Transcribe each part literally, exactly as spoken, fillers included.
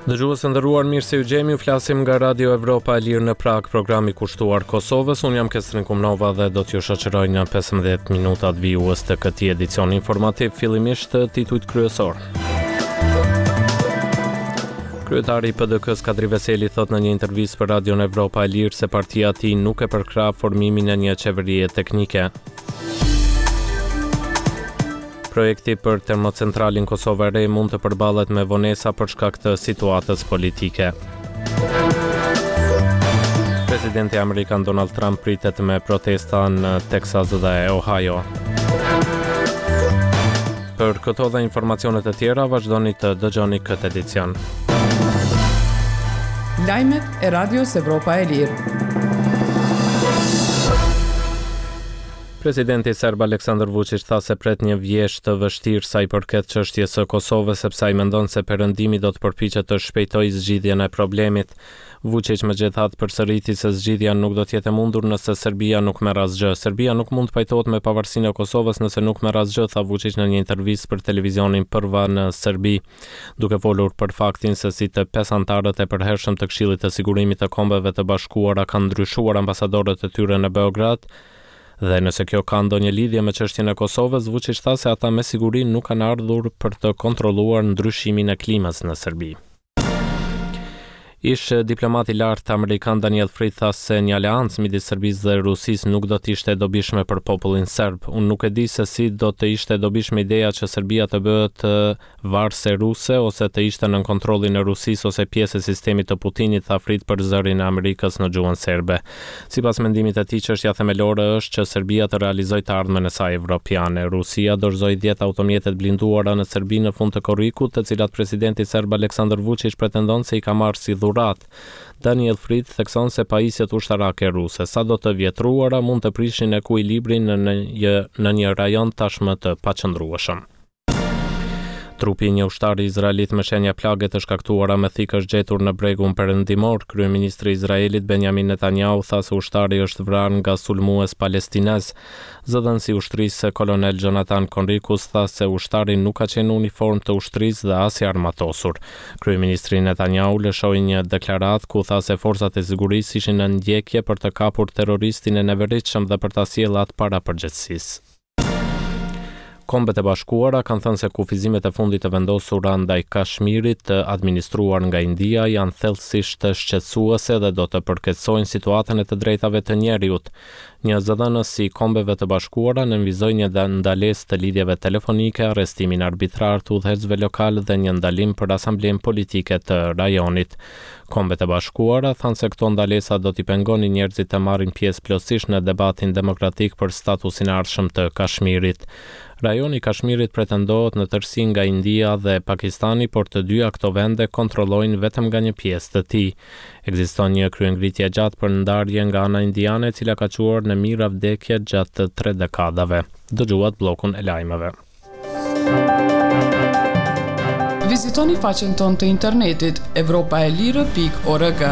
Dëgjues të nderuar, mirë se u gjemi, ju flasim nga Radio Evropa e Lirë në Prag, programi kushtuar Kosovës. Unë jam Kestrin Kumnova dhe do t'ju shoqëroj në pesëmbëdhjetë minutat vijues të këtij edicioni informativ, fillimisht titujt kryesor. Kryetari i P D K-s Kadri Veseli thot në një intervistë për Radion Evropa e Lirë se partia e tij nuk e përkrah formimin e një qeverie teknike. Projekti për termocentralin Kosovë e Re mund të përballet me vonesa për shkak të situatës politike. Presidenti amerikan Donald Trump pritet me protesta në Texas dhe Ohio. Për këto dhe informacionet e tjera, vazhdoni të dëgjoni këtë edicion. Lajmet e Radios Evropa e Lirë. Presidenti serb Aleksandar Vučić tha se pret një vjeshtë të vështirë sa i përket çështjes së Kosovës, sepse ai mendon se Perëndimi do të përpiqet të shpejtojë zgjidhjen e problemit. Vučić megjithatë përsëriti se zgjidhja nuk do të jetë e mundur nëse Serbia nuk merr asgjë. Serbia nuk mund të pajtohet me pavarësinë e Kosovës nëse nuk merr asgjë, tha Vučić në një intervistë për televizionin Prva në Serbi, duke folur për faktin se si të pesë anëtarët e përhershëm të Këshillit të Sigurimit të Kombeve të Bashkuara kanë ndryshuar ambasadorët e tyre në Beograd. Dhe nëse kjo ka ndonjë lidhje me çështjen e Kosovës, Vučić tha se ata me siguri nuk kanë ardhur për të kontrolluar ndryshimin e klimës në Serbi. Ish diplomati i lartë amerikan Daniel Fried tha se një aleancë midis Serbisë dhe Rusisë nuk do të ishte e dobishme për popullin serb. Unë nuk e di se si do të ishte e dobishme ideja që Serbia të bëhet varëse ruse ose të ishte nën kontrollin e Rusisë ose pjesë e sistemit të Putinit, tha Fried për zërin e Amerikës në gjuhën serbe. Sipas mendimit të tij, çështja themelore është që Serbia të realizojë të ardhmen e saj evropiane. Rusia dorëzoi dhjetë automjete të blinduara në Serbi në fund të korrikut, të cilat presidenti serb Aleksandar Vučić pretendon se i ka marrë si dhurat. Daniel Fried thekson se pajisjet ushtarake ruse, sa do të vjetruara, mund të prishin ekuilibrin në një, në një rajon tashmë të paqëndrueshëm. Trupi i një ushtari izraelit me shenja plage të shkaktuara me thikë është gjetur në bregun perëndimor. Kryeministri i Izraelit Benjamin Netanyahu tha se ushtari është vrarë nga sulmues palestinez. Zëdhënësi i ushtrisë kolonel Jonathan Conricus tha se ushtari nuk ka qenë uniform të ushtrisë dhe as i armatosur. Kryeministri Netanyahu lëshoi një deklaratë ku tha se forcat e sigurisë ishin në ndjekje për të kapur terroristin e neveritshëm dhe për ta sjellë atë para përgjegjësisë. Kombet e Bashkuara kanë thënë se kufizimet e fundit të vendosura ndaj Kashmirit të administruar nga India janë thellësisht të shqetësuese dhe do të përkeqësojnë situatën e të drejtave të njerëzit. Një zëdhënës i Kombeve të Bashkuara nënvizoi një ndalesë të lidhjeve telefonike, arrestimin arbitrar të udhëheqësve lokal dhe një ndalim për asamblen politike të rajonit. Kombet e Bashkuara thanë se këto ndalesa do t'i pengonin njerëzit të marrin pjesë plotësisht në debatin demokratik për statusin e ardhshëm të Kashmirit. Rajoni i Kashmirit pretendohet në tërësi nga India dhe Pakistani, por të dyja këto vende kontrollojnë vetëm nga një pjesë të tij. Ekziston një kryengritje gjatë për ndarje nga ana indiane, e cila ka çuar në mijëra vdekje gjatë tre dekadave. Dëgjuat bllokun e lajmeve. Vizitoni faqen tonë të internetit evropaelire pikë org.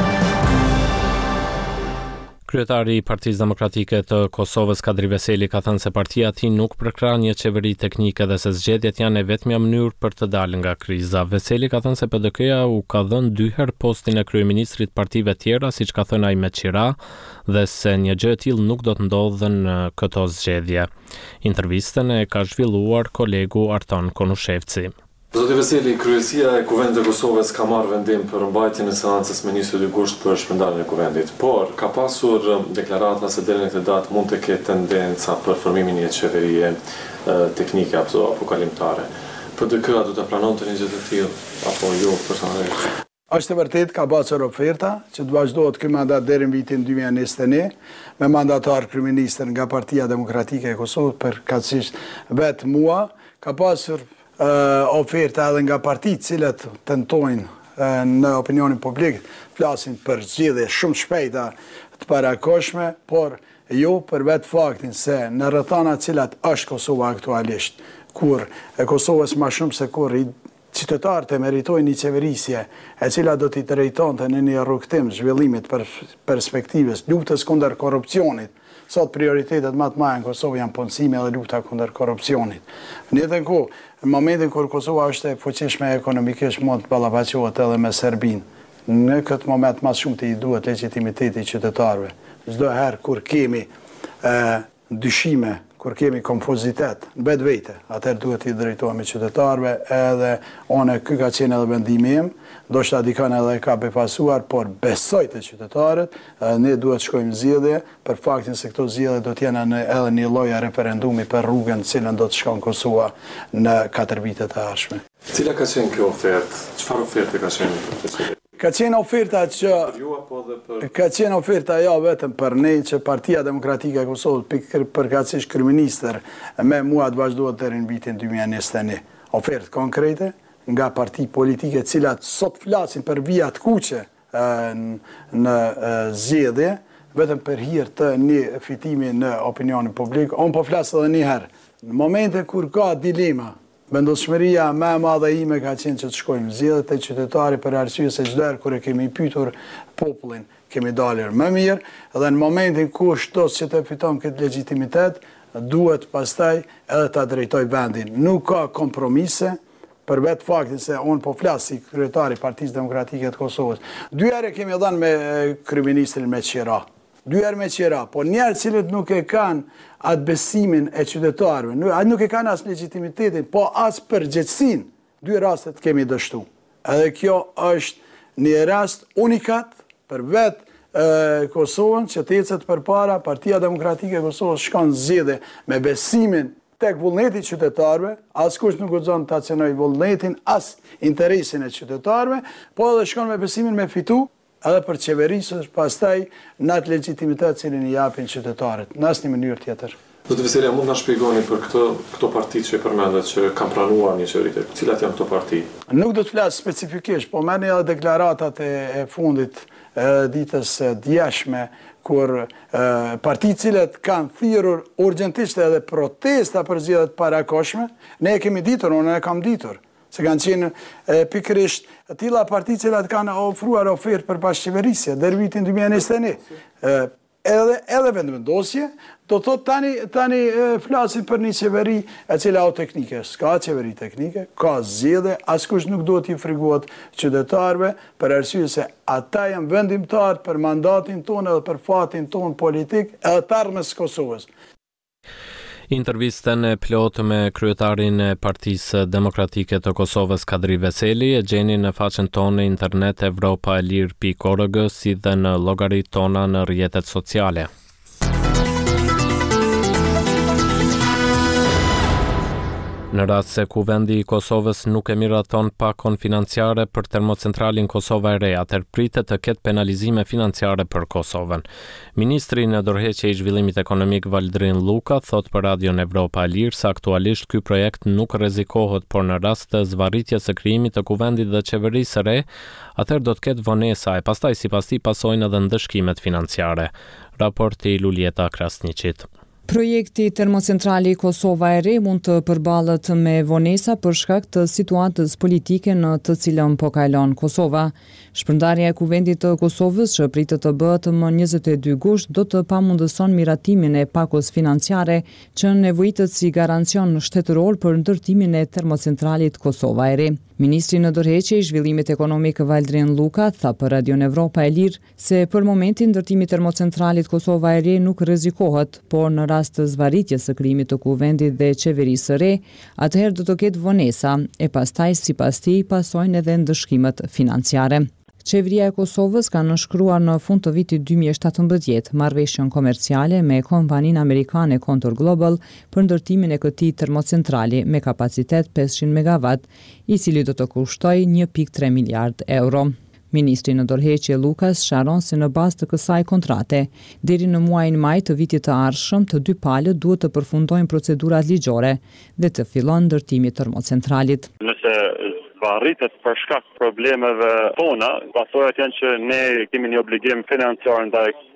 Kryetari i Partisë Demokratike të Kosovës Kadri Veseli ka thënë se partia e tij nuk përkrah një qeveri teknike dhe se zgjedhjet janë e vetmja mënyrë për të dalë nga kriza. Veseli ka thënë se P D K-ja u ka dhënë dy herë postin e kryeministrit partive tjera, siç ka thënë ai me qira, dhe se një gjë e tillë nuk do të ndodhë në këto zgjedhje. Intervistën e ka zhvilluar kolegu Arton Konushevci. Zoti Veseli, kryesia e Kuvendit të Kosovës ka marrë vendim për mbajtjen e seancës me njëzet e dy gusht për shpërndarjen e kuvendit, por ka pasur deklarata se deri në këtë datë mund të ketë tendenca për formimin e një qeverie teknike apo apokalimtare. P D K-a do të pranonte një gjë të tillë apo jo personalisht? Është e vërtet ka pasur oferta që të vazhdohet ky mandat deri në vitin dy mijë e njëzet e një me mandatar kryeministër nga Partia Demokratike e Kosovës, përkatësisht vetë mua. Ka pasur Uh, oferta edhe nga partitë cilat tentojnë uh, në opinionin publik flasin për zgjedhje shumë shpejta të parakoshme, por jo për vetë faktin se në rrethana cilat është Kosova aktualisht, kur e Kosovës më shumë se kur i qytetarët e meritojnë një qeverisje e cila do t'i drejtonte në një rrugtim zhvillimit për perspektivës luftës kundër korrupsionit. Sot prioritetet më të mëdha në Kosovë janë punësimi dhe lufta kundër korrupsionit. Në njëjtën kohë, në momentin kur Kosova është e fuqishme ekonomikisht mund të ballafaqohet edhe me Serbinë. Në këtë moment mas shumë të i duhet legitimiteti qytetarëve. Çdo herë kur kemi e, dyshime, kur kemi konfuzitet në betë vete, atëherë duhet i drejtohemi qytetarëve edhe one ky ka qenë edhe vendimi im, do shta dikon edhe ka befasuar, por besoj të qytetarët, ne duhet shkojmë zgjedhje për faktin se këto zgjedhje do t'jena në edhe një lloj referendumi për rrugën cilën do të shkon Kosova në katër vitet e ardhshme. Cila ka qenë kjo ofertë? Çfarë oferte ka qenë për të? Ka qenë oferta që ka qenë oferta jo vetëm për ne që Partia Demokratike e Kosovës për përkatësisht kryeministër me mua të vazhdohet deri në vitin dy mijë e njëzet e një. Ofertë konkrete nga parti politike cilat sot flasin për vija të kuqe në zgjedhje vetëm për hir të një fitimi në opinionin publik. Unë po flas edhe një herë. Në momente kur ka dilema, vendosmëria më e madhe ime ka qenë që të shkojmë zgjedhje te qytetari për arsye se çdo herë kur e kemi pyetur popullin, kemi dalur më mirë dhe në momentin ku shtos që të fitojmë këtë legitimitet, duhet pastaj edhe ta drejtoj vendin. Nuk ka kompromise për vetë faktin se unë po flas si kryetari i Partisë Demokratike të Kosovës. Dy herë kemi dhënë me kryeministrin me qira. Dy herë me qira, po njerë cilët nuk e kanë atë besimin e qytetarëve, atë nuk e kanë as legitimitetin, po as përgjegjësinë, dy rastet kemi dështu. Edhe kjo është një rast unikat për vetë Kosovën që të ecet përpara, Partia Demokratike e Kosovës shkon zgjedhje me besimin tek vullneti qytetarëve, askush nuk guxon ta cenoj vullnetin as interesin e qytetarëve, po edhe shkon me besimin me fitu edhe për qeverisës, pastaj në atë legitimitet cilin i japin qytetarët, në asnjë mënyrë tjetër. Zoti Veselja, mund na shpjegoni për këto këto parti që e përmendet që kanë pranuar një qeveri, cilat janë këto parti? Nuk do të flas specifikisht, po merrni edhe deklaratat e, e fundit e ditës djeshme, kur e, parti cilët kanë thirrur urgjentisht edhe protesta për zgjedhjet parakoshme, ne e kemi ditur, unë e kam ditur. Se kanë qenë pikërisht tilla parti cilat kanë ofruar ofertë për bashkëqeverisje deri vitin dy mijë e njëzet e një. Edhe edhe vendosje, do thot tani tani flasin për një qeveri e cila o teknike, s'ka qeveri teknike, ka zgjedhje, askush nuk duhet i friguat qytetarëve për arsye se ata janë vendimtar për mandatin tonë edhe për fatin tonë politik edhe të ardhmes Kosovës. Intervistën e plotë me kryetarin e Partisë Demokratike të Kosovës Kadri Veseli e gjeni në faqen tonë internet evropa e lirë pikë org si dhe në llogaritë tona në rrjetet sociale. Në rast se kuvendi i Kosovës nuk e miraton pakon financiare për termocentralin Kosova e Re, atëherë pritet të ketë penalizime financiare për Kosovën. Ministri në dorëheqje i zhvillimit ekonomik Valdrin Luka thot për Radion Evropa e Lirë se aktualisht ky projekt nuk rrezikohet, por në rast të zvarritjes së krijimit të kuvendit dhe qeverisë së re, atëherë do të ketë vonesa e pastaj sipas tij pasojnë edhe ndëshkimet financiare. Raporti Lulieta Krasniqit. Projekti termocentrali Kosova e Re mund të përballet me vonesa për shkak të situatës politike në të cilën po kalon Kosova. Shpërndarja e kuvendit të Kosovës që pritet të bëhet më njëzet e dy gusht do të pamundëson miratimin e pakos financiare që nevojitet si garancion shtetëror për ndërtimin e termocentralit Kosova e Re. Ministri në dorëheqje i zhvillimit ekonomik Valdrin Luka tha për Radion Evropa e Lirë se për momentin ndërtimi i termocentralit Kosova e Re nuk rrezikohet, por në rast të zvarritjes së krijimit të kuvendit dhe qeverisë së re, atëherë do të ketë vonesa e pastaj sipas tij pasojnë edhe ndëshkimet financiare. Qeveria e Kosovës ka nënshkruar në fund të vitit dy mijë e shtatëmbëdhjetë marrëveshjen komerciale me kompaninë amerikane Contour Global për ndërtimin e këtij termocentrali me kapacitet pesëqind megawatt, i cili do të kushtojë një pikë tre miliard euro. Ministri në dorëheqje Lukas sharon se në bazë të kësaj kontrate, deri në muajin maj të vitit të ardhshëm, të dy palët duhet të përfundojnë procedurat ligjore dhe të fillon ndërtimi i termocentralit. Nëse zvarritet për shkak problemeve tona, pasojat janë që ne kemi një obligim financiar ndaj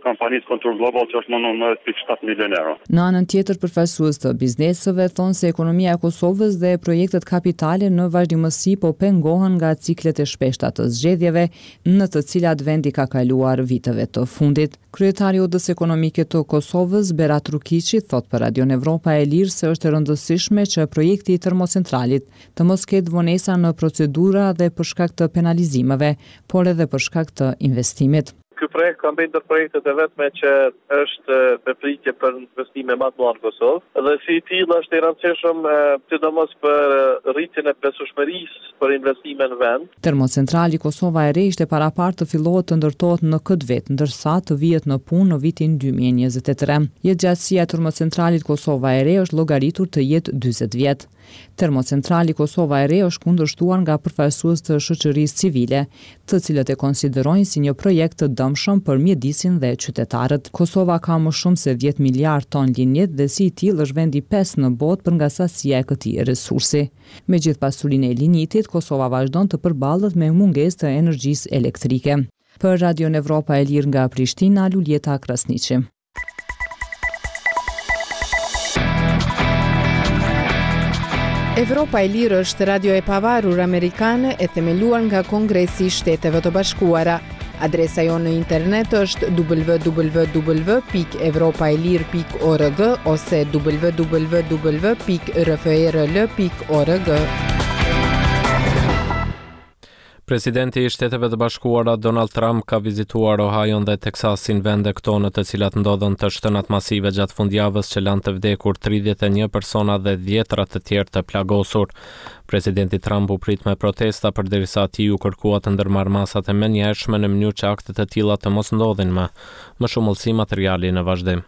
kompanisë Contour Global që është më nëntëdhjetë pikë shtatë milion euro. Në anën tjetër, përfaqësues të bizneseve thonë se ekonomia e Kosovës dhe projektet kapitale në vazhdimësi po pengohen nga ciklet e shpeshta të zgjedhjeve në të cilat vendi ka kaluar viteve të fundit. Kryetari i O D-s ekonomike të Kosovës, Berat Rukiqi, thot për Radio Evropa e Lirë se është e rëndësishme që projekti i termocentralit të mos ketë vonesa në procedura dhe për shkak të penalizimeve, por edhe për shkak të investimit. Ky projekt ka mbajtur projektet e vetme që është përpritje për investime më të mëdha në Kosovë dhe si i tillë është i rëndësishëm sidomos për rritjen e besueshmërisë për investime në vend. Termocentrali Kosova e Re ishte parapartë të fillohet të ndërtohet në këtë vit, ndërsa të vihet në punë në vitin dy mijë e njëzet e tre. Jetëgjatësia e termocentralit Kosova e Re është llogaritur të jetë dyzet vjet. Termocentrali Kosova e Re është kundërshtuar nga përfaqësues të shoqërisë civile, të cilët e konsiderojnë si një projekt të dëmshëm për mjedisin dhe qytetarët. Kosova ka më shumë se dhjetë miliard ton linjit dhe si i tillë është vendi pesë në botë për nga sasia e këtij resursi. Megjith pasurinë e linjitit, Kosova vazhdon të përballet me mungesë të energjisë elektrike. Për Radio Evropa e Lirë nga Prishtina, Luljeta Krasniqi. Evropa e Lirë është radio e pavarur amerikane e themeluar nga Kongresi i Shteteve të Bashkuara. Adresa jonë në internet është w w w pikë evropaelir pikë org ose w w w pikë r f r l pikë org. Presidenti i Shteteve të Bashkuara Donald Trump ka vizituar Ohio dhe Teksasin, vende këto në të cilat ndodhen të shtënat masive gjatë fundjavës që lanë të vdekur tridhjetë e një persona dhe dhjetra të tjerë të plagosur. Presidenti Trump u prit me protesta përderisa ati u kërkua të ndërmarrë masat e menjëhershme në mënyrë që aktet e tilla të mos ndodhin më. Më shumë ullësi materiali në vazhdim.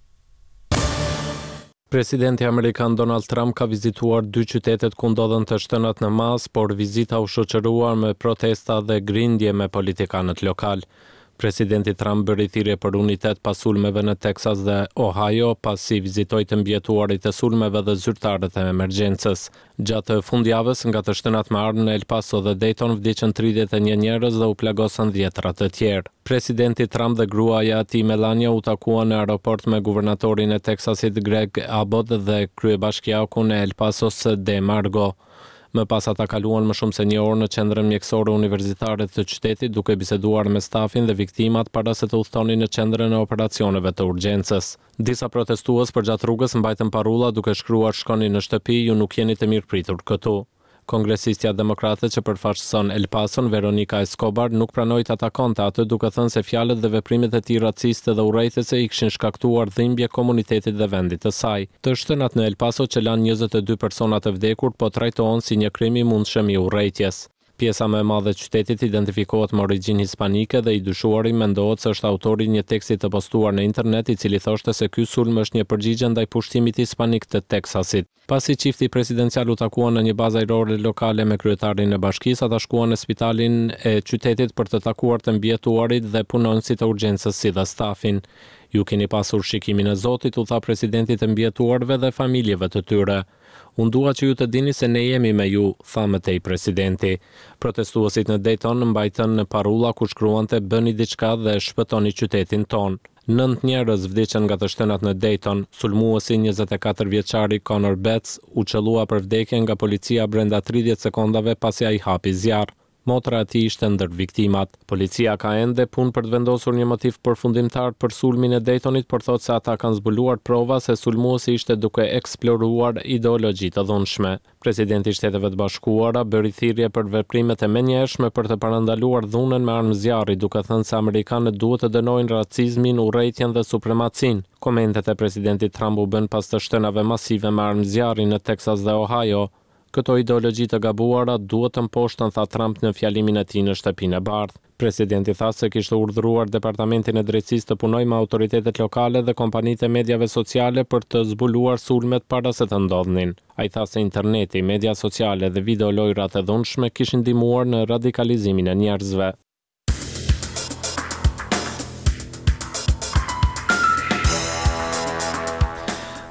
Presidenti amerikan Donald Trump ka vizituar dy qytetet ku ndodhen të shtënat në mas, por vizita u shoqëruar me protesta dhe grindje me politikanët lokal. Presidenti Trump bëri thirrje për unitet pas sulmeve në Texas dhe Ohio, pasi vizitoi të mbjetuarit e sulmeve dhe zyrtarët e emergjencës. Gjatë fundjavës, nga të shtënat më ardhmë në El Paso dhe Dayton vdiqën tridhjetë e një njerëz dhe u plagosën dhjetra të tjerë. Presidenti Trump dhe gruaja e tij Melania u takuan në aeroport me guvernatorin e Texasit Greg Abbott dhe kryebashkiakun e El Pasos De Margo. Më pas ata kaluan më shumë se një orë në qendrën mjekësore universitare të qytetit duke biseduar me stafin dhe viktimat para se të udhtonin në qendrën e operacioneve të urgjencës. Disa protestues përgjatë rrugës mbajtën parulla duke shkruar "Shkoni në shtëpi, ju nuk jeni të mirëpritur këtu". Kongresistja demokrate që përfaqëson El Pason, Veronica Escobar, nuk pranoi të atakonte atë duke thënë se fjalët dhe veprimet e tij raciste dhe urrejtëse i kishin shkaktuar dhimbje komunitetit dhe vendit të saj. Të shtënat në El Paso që lanë njëzet e dy persona të vdekur po trajtohen si një krim i mundshëm i urrejtjes. Pjesa më e madhe e qytetit identifikohet me origjinë hispanike dhe i dyshuari mendohet se është autori i një teksti të postuar në internet i cili thoshte se ky sulm është një përgjigje ndaj pushtimit hispanik të Teksasit. Pasi çifti presidencial u takuan në një bazë ajrore lokale me kryetarin e bashkisë, ata shkuan në spitalin e qytetit për të takuar të mbjetuarit dhe punonësit e urgjencës si dhe stafin. Ju keni pasur shikimin e Zotit, u tha presidenti të mbjetuarve dhe familjeve të tyre. Unë dua që ju të dini se ne jemi me ju, tha mëtej presidenti. Protestuesit në Dayton mbajtën në parulla ku shkruante "Bëni diçka dhe shpëtoni qytetin ton". Nënt njerëz vdiqën nga të shtënat në Dayton. Sulmuesi njëzet e katër vjeçari Connor Betts u çellua për vdekje nga policia brenda tridhjetë sekondave pasi ai hapi zjarr. Motra e tij ishte ndër viktimat. Policia ka ende punë për të vendosur një motiv përfundimtar për sulmin e Daytonit, por thotë se ata kanë zbuluar prova se sulmuesi ishte duke eksploruar ideologji të dhunshme. Presidenti i Shteteve të Bashkuara bëri thirrje për veprimet e menjëhershme për të parandaluar dhunën me armë zjarri, duke thënë se amerikanët duhet të dënojnë racizmin, urrejtjen dhe supremacinë. Komentet e presidentit Trump u bën pas të shtënave masive me armë zjarri në Texas dhe Ohio. Këto ideologji të gabuara duhet të mposhtën, tha Trump në fjalimin e tij në Shtëpinë e Bardhë. Presidenti tha se kishte urdhëruar Departamentin e Drejtësisë të punojë me autoritetet lokale dhe kompanitë e mediave sociale për të zbuluar sulmet para se të ndodhnin. Ai tha se interneti, media sociale dhe videolojrat e dhunshme kishin ndihmuar në radikalizimin e njerëzve.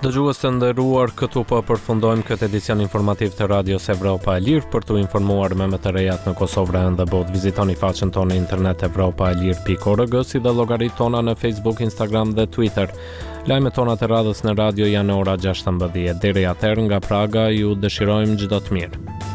Dëgjues të nderuar, këtu po përfundojmë këtë edicion informativ të Radios Evropa e Lirë. Për t'u informuar me më të rejat në Kosovë dhe botë, vizitoni faqen tonë në internet evropa e lirë pikë org, si dhe llogaritë tona në Facebook, Instagram dhe Twitter. Lajmet tona të radhës në radio janë ora gjashtëmbëdhjetë. Deri atëherë nga Praga ju dëshirojmë çdo të mirë.